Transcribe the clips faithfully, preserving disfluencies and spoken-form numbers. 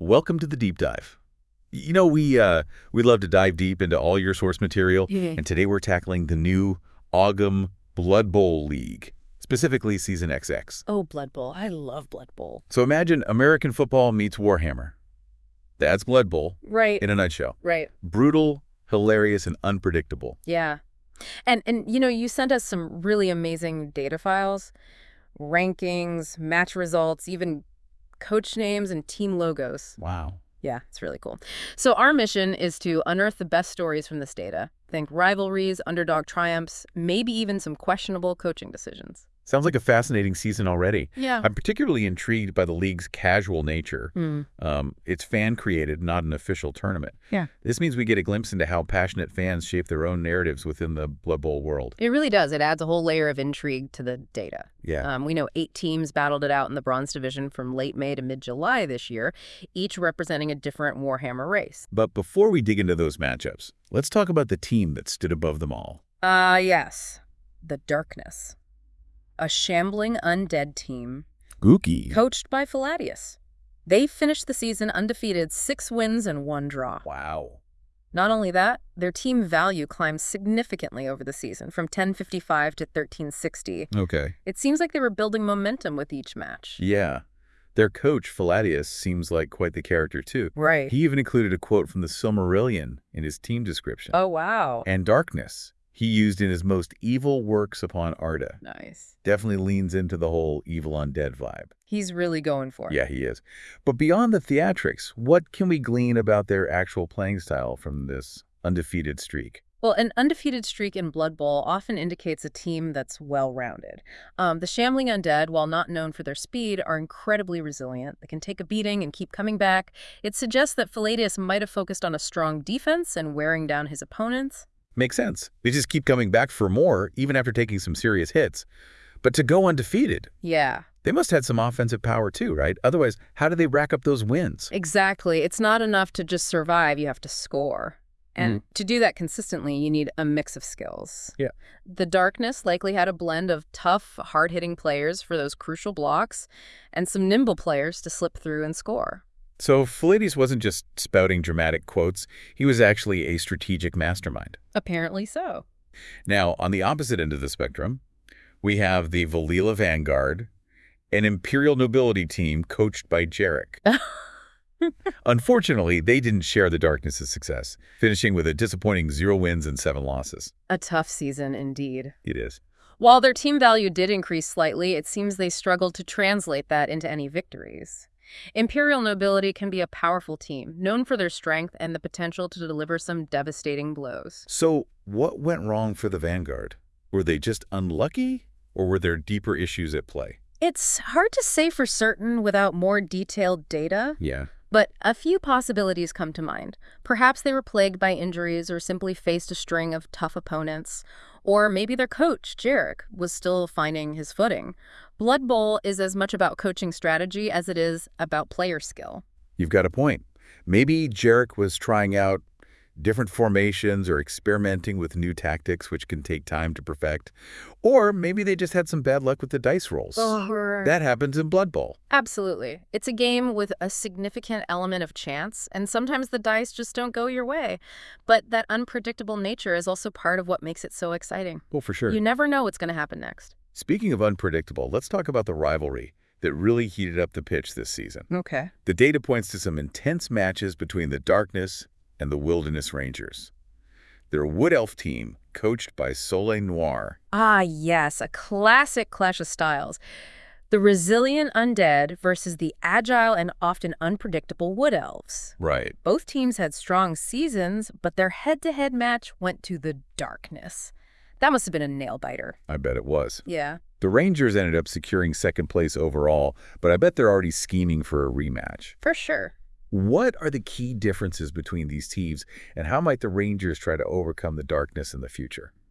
welcome to the deep dive. You know, we uh, we love to dive deep into all your source material, Mhm. and today we're tackling the new Ogum Blood Bowl League, specifically Season X X. Oh, Blood Bowl. I love Blood Bowl. So imagine American football meets Warhammer. That's Blood Bowl Right, in a nutshell. right. Brutal, hilarious, and unpredictable. Yeah. And, and you know, you sent us some really amazing data files, rankings, match results, even coach names and team logos. Wow. Yeah, it's really cool. So our mission is to unearth the best stories from this data. Think rivalries, underdog triumphs, maybe even some questionable coaching decisions. Sounds like a fascinating season already. Yeah. I'm particularly intrigued by the league's casual nature. Hmm. Um, it's fan-created, not an official tournament. Yeah. This means we get a glimpse into how passionate fans shape their own narratives within the Blood Bowl world. It really does. It adds a whole layer of intrigue to the data. Yeah. Um, we know eight teams battled it out in the Bronze Division from late May to mid-July this year, each representing a different Warhammer race. But before we dig into those matchups, let's talk about the team that stood above them all. Ah, uh, yes. The Darkness. A shambling undead team Gookie. coached by Faladius. They finished the season undefeated, six wins and one draw. Wow. Not only that, their team value climbed significantly over the season, from ten fifty-five to thirteen sixty. Okay. It seems like they were building momentum with each match. Yeah. Their coach, Faladius, seems like quite the character, too. Right. He even included a quote from the Silmarillion in his team description. Oh, wow. And darkness, he used in his most evil works upon Arda. Nice. Definitely leans into the whole evil undead vibe. He's really going for it. Yeah, he is. But beyond the theatrics, what can we glean about their actual playing style from this undefeated streak? Well, an undefeated streak in Blood Bowl often indicates a team that's well-rounded. Um, the Shambling Undead, while not known for their speed, are incredibly resilient. They can take a beating and keep coming back. It suggests that Faladius might have focused on a strong defense and wearing down his opponents. Makes sense. They just keep coming back for more, even after taking some serious hits. But to go undefeated, Yeah. they must have had some offensive power too, right? Otherwise, how do they rack up those wins? Exactly. It's not enough to just survive. You have to score. And to do that consistently, you need a mix of skills. Yeah. The Darkness likely had a blend of tough, hard-hitting players for those crucial blocks and some nimble players to slip through and score. So Faladius wasn't just spouting dramatic quotes. He was actually a strategic mastermind. Apparently so. Now, on the opposite end of the spectrum, we have the Valila Vanguard, an Imperial nobility team coached by Jarek. Unfortunately, they didn't share the Darkness's success, finishing with a disappointing zero wins and seven losses. A tough season indeed. It is. While their team value did increase slightly, it seems they struggled to translate that into any victories. Imperial nobility can be a powerful team, known for their strength and the potential to deliver some devastating blows. So what went wrong for the Vanguard? Were they just unlucky, or were there deeper issues at play? It's hard to say for certain without more detailed data, Yeah. but a few possibilities come to mind. Perhaps they were plagued by injuries or simply faced a string of tough opponents. Or maybe their coach, Jarek, was still finding his footing. Blood Bowl is as much about coaching strategy as it is about player skill. You've got a point. Maybe Jarek was trying out different formations or experimenting with new tactics, which can take time to perfect. Or maybe they just had some bad luck with the dice rolls. That happens in Blood Bowl. Absolutely. It's a game with a significant element of chance, and sometimes the dice just don't go your way. But that unpredictable nature is also part of what makes it so exciting. Well, for sure. You never know what's going to happen next. Speaking of unpredictable, let's talk about the rivalry that really heated up the pitch this season. Okay. The data points to some intense matches between the Darkness and the Wilderness Rangers. Their Wood Elf team, coached by Soleil Noir. Ah, yes, a classic clash of styles. The resilient undead versus the agile and often unpredictable Wood Elves. Right. Both teams had strong seasons, but their head-to-head match went to the Darkness. That must have been a nail-biter. I bet it was. Yeah. The Rangers ended up securing second place overall, but I bet they're already scheming for a rematch. For sure. What are the key differences between these teams, and how might the Rangers try to overcome the Darkness in the future?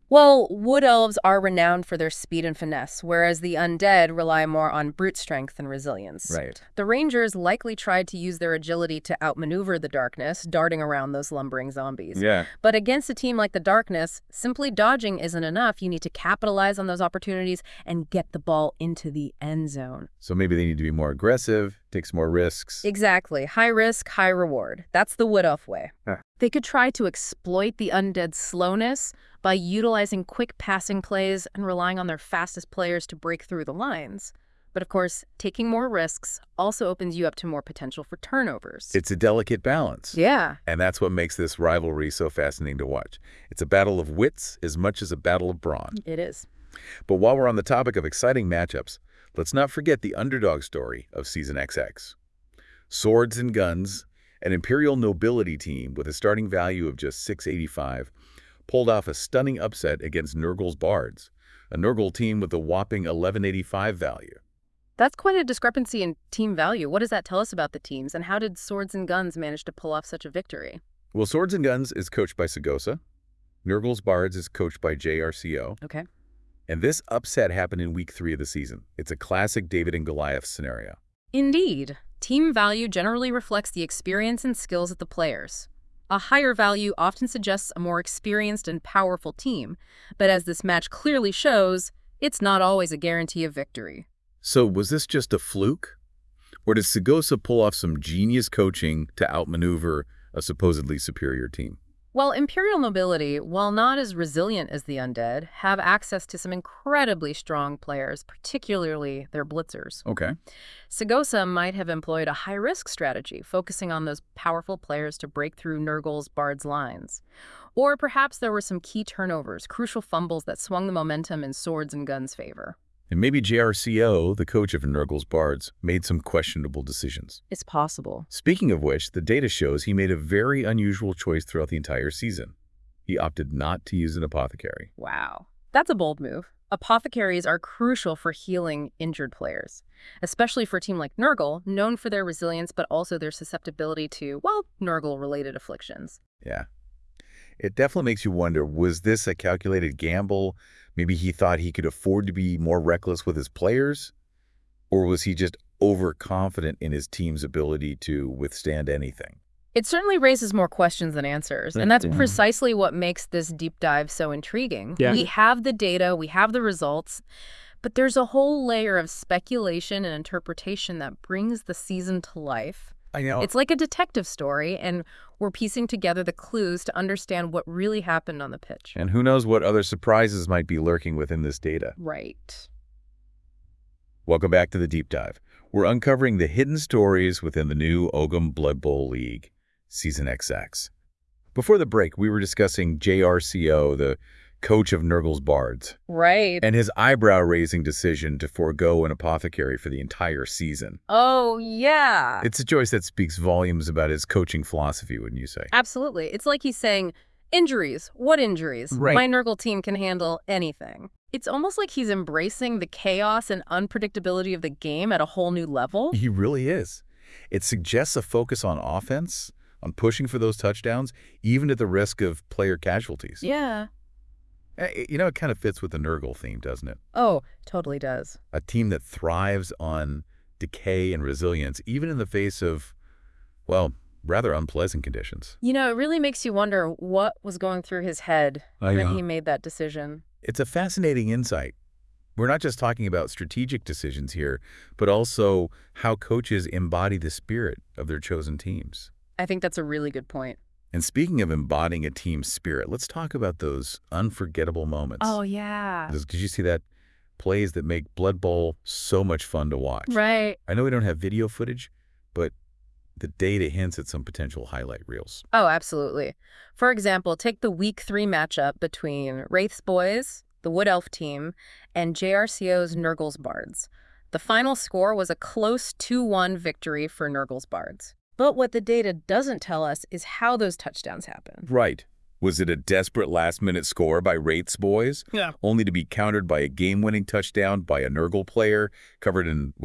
Well, wood elves are renowned for their speed and finesse, whereas the undead rely more on brute strength and resilience. Right. The rangers likely tried to use their agility to outmaneuver the darkness, darting around those lumbering zombies. Yeah. But against a team like the darkness, simply dodging isn't enough. You need to capitalize on those opportunities and get the ball into the end zone. So maybe they need to be more aggressive, take some more risks. Exactly. High risk, high reward. That's the wood elf way. Huh. They could try to exploit the undead slowness by utilizing quick passing plays and relying on their fastest players to break through the lines. But of course, taking more risks also opens you up to more potential for turnovers. It's a delicate balance. Yeah. And that's what makes this rivalry so fascinating to watch. It's a battle of wits as much as a battle of brawn. It is. But while we're on the topic of exciting matchups, let's not forget the underdog story of Season X X. Swords and Guns, an Imperial nobility team with a starting value of just six eighty-five, pulled off a stunning upset against Nurgle's Bards, a Nurgle team with a whopping eleven eighty-five value. That's quite a discrepancy in team value. What does that tell us about the teams, and how did Swords and Guns manage to pull off such a victory? Well, Swords and Guns is coached by Sagosa. Nurgle's Bards is coached by J R C O. Okay. And this upset happened in week three of the season. It's a classic David and Goliath scenario. Indeed. Team value generally reflects the experience and skills of the players. A higher value often suggests a more experienced and powerful team, but as this match clearly shows, it's not always a guarantee of victory. So was this just a fluke? Or did Sagosa pull off some genius coaching to outmaneuver a supposedly superior team? Well, Imperial nobility, while not as resilient as the undead, have access to some incredibly strong players, particularly their blitzers. Okay. Sagosa might have employed a high-risk strategy, focusing on those powerful players to break through Nurgle's Bard's lines. Or perhaps there were some key turnovers, crucial fumbles that swung the momentum in Swords and Guns' favor. And maybe J R C O, the coach of Nurgle's Bards, made some questionable decisions. It's possible. Speaking of which, the data shows he made a very unusual choice throughout the entire season. He opted not to use an apothecary. Wow. That's a bold move. Apothecaries are crucial for healing injured players, especially for a team like Nurgle, known for their resilience but also their susceptibility to, well, Nurgle-related afflictions. Yeah. It definitely makes you wonder, was this a calculated gamble? Maybe he thought he could afford to be more reckless with his players? Or was he just overconfident in his team's ability to withstand anything? It certainly raises more questions than answers, and that's precisely what makes this deep dive so intriguing. Yeah. We have the data, we have the results, but there's a whole layer of speculation and interpretation that brings the season to life. I know. It's like a detective story, and we're piecing together the clues to understand what really happened on the pitch. And who knows what other surprises might be lurking within this data. Right. Welcome back to the Deep Dive. We're uncovering the hidden stories within the new Ogham Blood Bowl League, Season X X. Before the break, we were discussing J R C O, the coach of Nurgle's Bards, Right. and his eyebrow-raising decision to forego an apothecary for the entire season. Oh, yeah. It's a choice that speaks volumes about his coaching philosophy, wouldn't you say? Absolutely. It's like he's saying, injuries. What injuries? Right. My Nurgle team can handle anything. It's almost like he's embracing the chaos and unpredictability of the game at a whole new level. He really is. It suggests a focus on offense, on pushing for those touchdowns, even at the risk of player casualties. Yeah. Eh, You know, it kind of fits with the Nurgle theme, doesn't it? Oh, totally does. A team that thrives on decay and resilience, even in the face of, well, rather unpleasant conditions. You know, it really makes you wonder what was going through his head I when know. he made that decision. It's a fascinating insight. We're not just talking about strategic decisions here, but also how coaches embody the spirit of their chosen teams. I think that's a really good point. And speaking of embodying a team spirit, let's talk about those unforgettable moments. Oh, yeah. Did you see that? Plays that make Blood Bowl so much fun to watch. Right. I know we don't have video footage, but the data hints at some potential highlight reels. Oh, absolutely. For example, take the week three matchup between Wraith's Boys, the Wood Elf team, and J R C O's Nurgle's Bards. The final score was a close two one victory for Nurgle's Bards. But what the data doesn't tell us is how those touchdowns happened. Right. Was it a desperate last-minute score by Wraith's Boys? Yeah. Only to be countered by a game-winning touchdown by a Nurgle player covered in, well,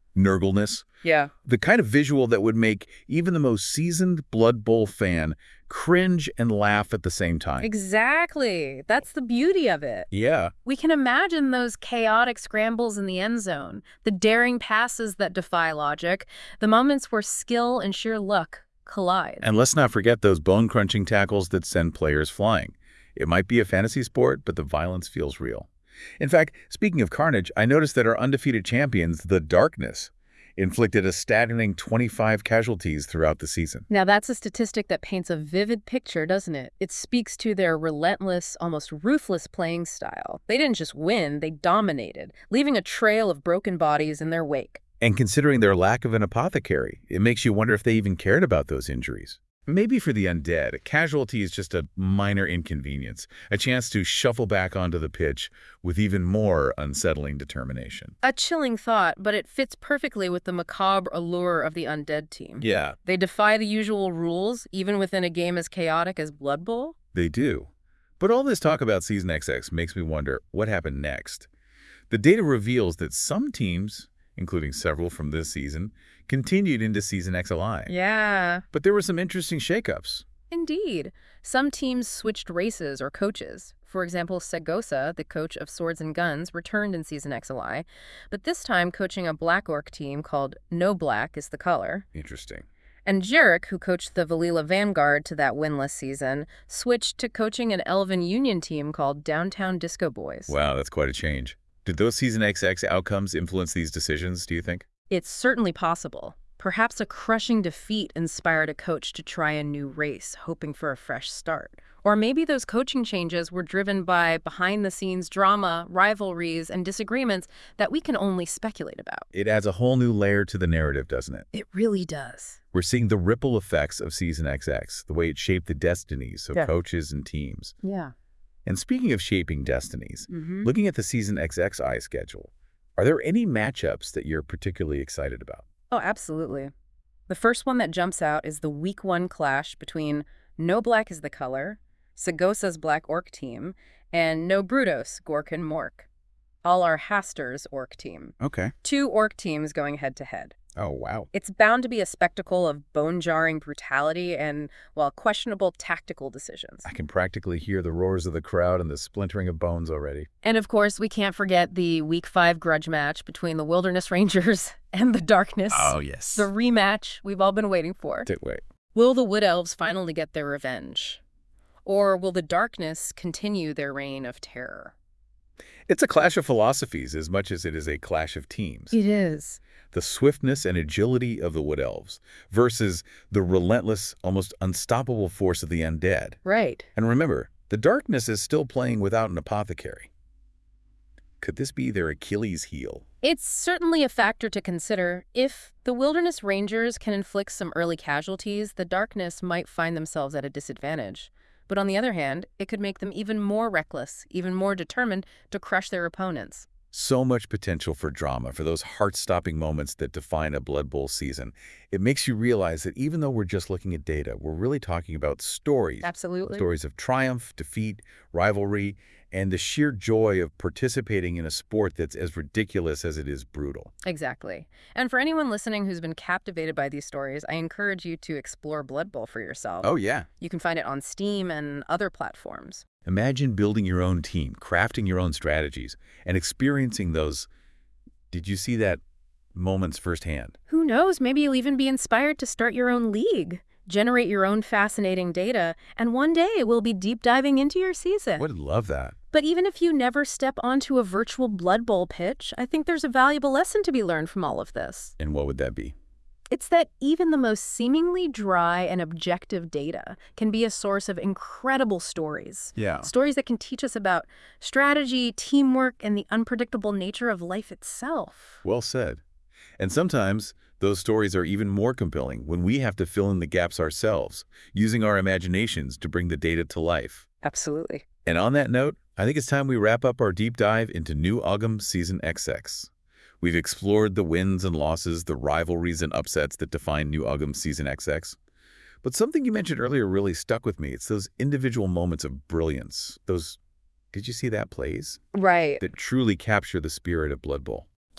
Nurgleness. Yeah. The kind of visual that would make even the most seasoned Blood Bowl fan cringe and laugh at the same time. Exactly. That's the beauty of it. Yeah. We can imagine those chaotic scrambles in the end zone, the daring passes that defy logic, the moments where skill and sheer luck collide. And let's not forget those bone-crunching tackles that send players flying. It might be a fantasy sport, but the violence feels real. In fact, speaking of carnage, I noticed that our undefeated champions, the Darkness, inflicted a staggering twenty-five casualties throughout the season. Now that's a statistic that paints a vivid picture, doesn't it? It speaks to their relentless, almost ruthless playing style. They didn't just win, they dominated, leaving a trail of broken bodies in their wake. And considering their lack of an apothecary, it makes you wonder if they even cared about those injuries. Maybe for the undead, a casualty is just a minor inconvenience, a chance to shuffle back onto the pitch with even more unsettling determination. A chilling thought, but it fits perfectly with the macabre allure of the undead team. Yeah, They defy the usual rules, even within a game as chaotic as Blood Bowl. they do. But all this talk about Season X X makes me wonder what happened next. The data reveals that some teams, including several from this season, continued into Season X L I. Yeah. But there were some interesting shakeups. Indeed. Some teams switched races or coaches. For example, Segosa, the coach of Swords and Guns, returned in Season X L I, but this time coaching a Black Orc team called No Black is the Color. Interesting. And Jarek, who coached the Valila Vanguard to that winless season, switched to coaching an Elven Union team called Downtown Disco Boys. Wow, that's quite a change. Did those Season X X outcomes influence these decisions, do you think? It's certainly possible. Perhaps a crushing defeat inspired a coach to try a new race, hoping for a fresh start. Or maybe those coaching changes were driven by behind-the-scenes drama, rivalries, and disagreements that we can only speculate about. It adds a whole new layer to the narrative, doesn't it? It really does. We're seeing the ripple effects of Season X X, the way it shaped the destinies of Yeah. coaches and teams. Yeah. And speaking of shaping destinies, Mm-hmm. looking at the Season X X I schedule, are there any matchups that you're particularly excited about? Oh, absolutely. The first one that jumps out is the Week One clash between No Black is the Color, Segosa's Black Orc team, and No Brutos, Gork and Mork, all our Haster's Orc team. Okay. Two Orc teams going head-to-head. Oh, wow. It's bound to be a spectacle of bone-jarring brutality and, well, questionable tactical decisions. I can practically hear the roars of the crowd and the splintering of bones already. And of course, we can't forget the Week Five grudge match between the Wilderness Rangers and the Darkness. yes. The rematch we've all been waiting for. Wait. Will the Wood Elves finally get their revenge? Or will the Darkness continue their reign of terror? It's a clash of philosophies as much as it is a clash of teams. It is. The swiftness and agility of the Wood Elves versus the relentless, almost unstoppable force of the undead. Right. And remember, the Darkness is still playing without an apothecary. Could this be their Achilles heel? It's certainly a factor to consider. If the Wilderness Rangers can inflict some early casualties, the Darkness might find themselves at a disadvantage. But on the other hand, it could make them even more reckless, even more determined to crush their opponents. So much potential for drama, for those heart-stopping moments that define a Blood Bowl season. It makes you realize that even though we're just looking at data, we're really talking about stories. Absolutely. Stories of triumph, defeat, rivalry, and the sheer joy of participating in a sport that's as ridiculous as it is brutal. Exactly. And for anyone listening who's been captivated by these stories, I encourage you to explore Blood Bowl for yourself. Oh, yeah. You can find it on Steam and other platforms. Imagine building your own team, crafting your own strategies, and experiencing those, did you see that, moments firsthand. Who knows, maybe you'll even be inspired to start your own league, generate your own fascinating data, and one day we'll be deep diving into your season. Would love that. But even if you never step onto a virtual Blood Bowl pitch, I think there's a valuable lesson to be learned from all of this. And what would that be? It's that even the most seemingly dry and objective data can be a source of incredible stories. Yeah. Stories that can teach us about strategy, teamwork, and the unpredictable nature of life itself. Well said. And sometimes those stories are even more compelling when we have to fill in the gaps ourselves, using our imaginations to bring the data to life. Absolutely. And on that note, I think it's time we wrap up our deep dive into New Ogham Season X X. We've explored the wins and losses, the rivalries and upsets that define New Ogham Season X X. But something you mentioned earlier really stuck with me. It's those individual moments of brilliance, those, did you see that plays? Right. That truly capture the spirit of Blood Bowl.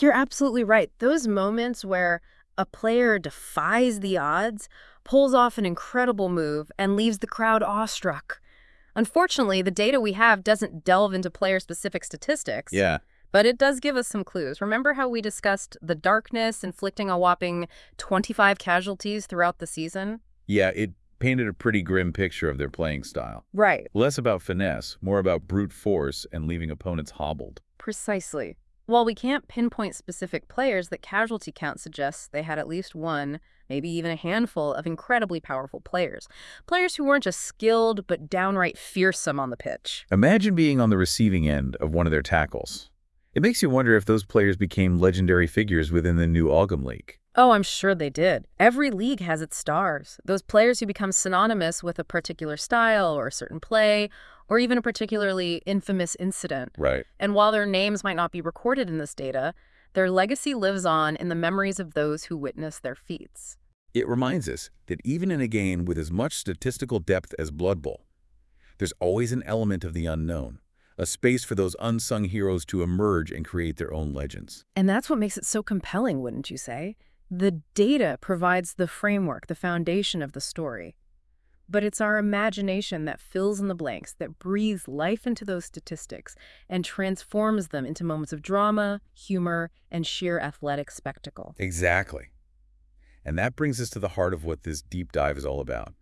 You're absolutely right. Those moments where a player defies the odds, pulls off an incredible move, and leaves the crowd awestruck. Unfortunately, the data we have doesn't delve into player-specific statistics, Yeah. but it does give us some clues. Remember how we discussed the darkness inflicting a whopping twenty-five casualties throughout the season? Yeah, it painted a pretty grim picture of their playing style. Right. Less about finesse, more about brute force and leaving opponents hobbled. Precisely. While we can't pinpoint specific players, the casualty count suggests they had at least one, maybe even a handful of incredibly powerful players. Players who weren't just skilled, but downright fearsome on the pitch. Imagine being on the receiving end of one of their tackles. It makes you wonder if those players became legendary figures within the new Algam League. Oh, I'm sure they did. Every league has its stars. Those players who become synonymous with a particular style or a certain play, or even a particularly infamous incident. Right. And while their names might not be recorded in this data, their legacy lives on in the memories of those who witnessed their feats. It reminds us that even in a game with as much statistical depth as Blood Bowl, there's always an element of the unknown, a space for those unsung heroes to emerge and create their own legends. And that's what makes it so compelling, wouldn't you say? The data provides the framework, the foundation of the story. But it's our imagination that fills in the blanks, that breathes life into those statistics and transforms them into moments of drama, humor, and sheer athletic spectacle. Exactly. And that brings us to the heart of what this deep dive is all about.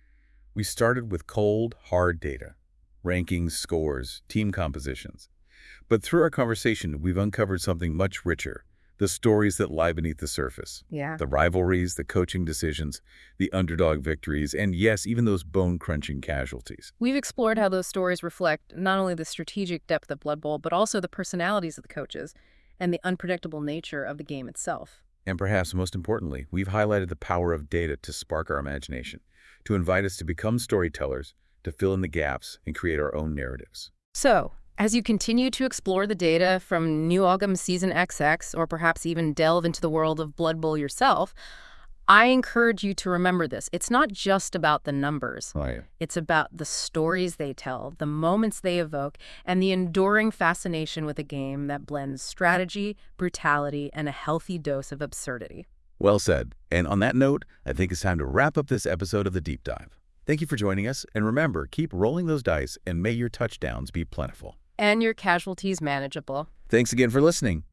We started with cold, hard data, rankings, scores, team compositions. But through our conversation, we've uncovered something much richer, the stories that lie beneath the surface. Yeah. The rivalries, the coaching decisions, the underdog victories, and yes, even those bone-crunching casualties. We've explored how those stories reflect not only the strategic depth of Blood Bowl, but also the personalities of the coaches and the unpredictable nature of the game itself. And perhaps most importantly, we've highlighted the power of data to spark our imagination, to invite us to become storytellers, to fill in the gaps and create our own narratives. So, as you continue to explore the data from New Algam Season X X, or perhaps even delve into the world of Blood Bowl yourself, I encourage you to remember this. It's not just about the numbers. Right. It's about the stories they tell, the moments they evoke, and the enduring fascination with a game that blends strategy, brutality, and a healthy dose of absurdity. Well said. And on that note, I think it's time to wrap up this episode of The Deep Dive. Thank you for joining us, and remember, keep rolling those dice and may your touchdowns be plentiful. And your casualties manageable. Thanks again for listening.